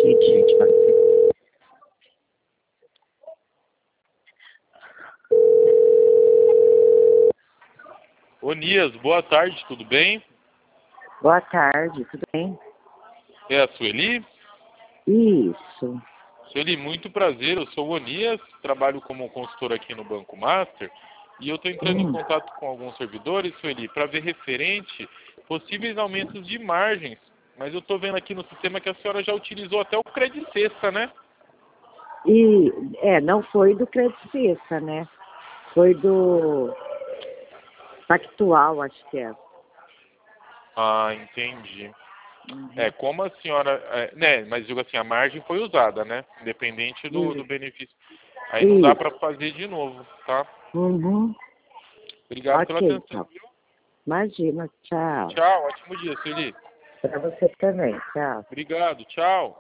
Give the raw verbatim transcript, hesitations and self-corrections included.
cheio de gente lá. Onias, boa tarde, tudo bem? Boa tarde, tudo bem? É a Sueli? Isso. Sueli, muito prazer, eu sou o Onias, trabalho como consultor aqui no Banco Master e eu estou entrando Hum. em contato com alguns servidores, Sueli, para ver referente possíveis aumentos de margens. Mas eu estou vendo aqui no sistema que a senhora já utilizou até o Crédito Sexta, né? E, é, não foi do Crédito Sexta, né? Foi do Pactual, acho que é. Ah, entendi. Uhum. É, como a senhora... É, né, mas digo assim, a margem foi usada, né? Independente do, do Isso. benefício. Aí não dá Isso. para fazer de novo, tá? Uhum. Obrigado pela Ok, atenção, então. viu? Imagina, tchau. Tchau, ótimo dia, Sueli. Para você também, tchau. Obrigado, tchau.